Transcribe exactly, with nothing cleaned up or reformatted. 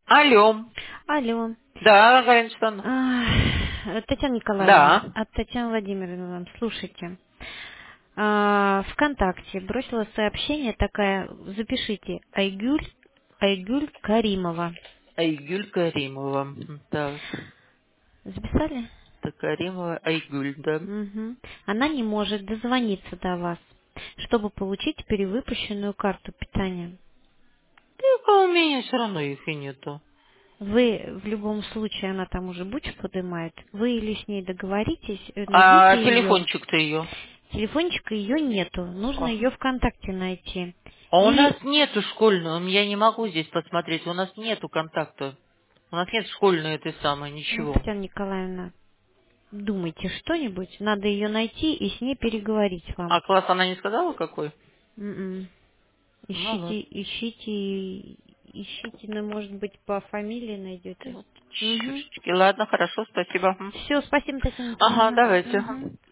Алло. Алло. Да, Галина Александровна. А, Татьяна Николаевна, Да. от Татьяны Владимировны вам. Слушайте. А, ВКонтакте бросила сообщение такая, запишите, Айгуль, Айгуль Каримова. Айгуль Каримова. Так. Записали? Так, Каримова Айгуль, да. Угу. Она не может дозвониться до вас, чтобы получить перевыпущенную карту питания. Так, а у меня все равно их и нету. Вы в любом случае, она там уже бучу поднимает, вы или с ней договоритесь, э, А найдите ее. телефончик-то ее? Телефончика ее нету, нужно А. ее ВКонтакте найти. А у нас Или, нету школьного, я не могу здесь посмотреть, у нас нету контакта. У нас нет школьной этой самой, ну, ничего. Татьяна Николаевна, думайте что-нибудь, надо ее найти и с ней переговорить А вам. класс она не сказала какой? М-м. Ну Ищите, ладно. ищите, ищите, ну, может быть, по фамилии найдете. Вот Угу. чушечки. Ладно, хорошо, спасибо. Мгм. Все, спасибо, Татьяна Ага, Николаевна. давайте. Ага. Угу.